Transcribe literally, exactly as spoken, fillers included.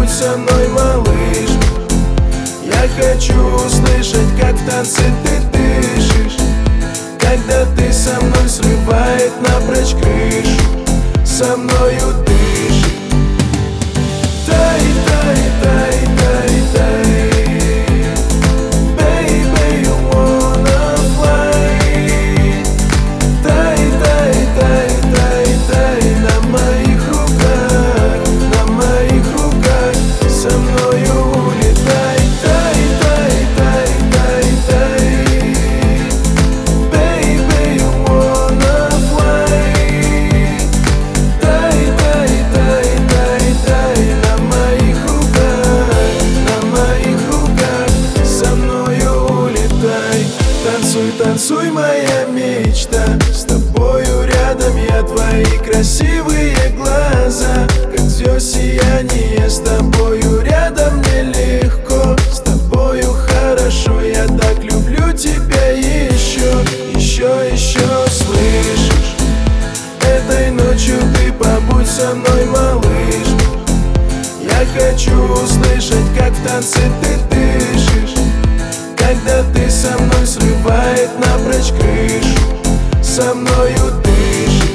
побудь со мной, малыш. Я хочу услышать, как в танце ты дышишь, когда ты со мной срывает напрочь крышу, со мною дышишь. Тай, тай, тай, тай, тай. Baby, you wanna fly. Тай, тай, тай, тай, тай. На моих руках, на моих руках, со мною улетай. Тай, тай, тай, тай, тай. Baby, you wanna fly. Тай, тай, тай, тай, тай. На моих руках, на моих руках, со мною улетай. Танцуй, танцуй, моя мечта, с тобою рядом я, твои красивые глаза, как звезд сияние, с тобою рядом мне легко, с тобою хорошо, я так люблю тебя еще, еще, еще, слышишь? Этой ночью ты побудь со мной, малыш. Я хочу услышать, как в танце ты дышишь, когда ты со мной срывает напрочь крышу, со мною дышишь.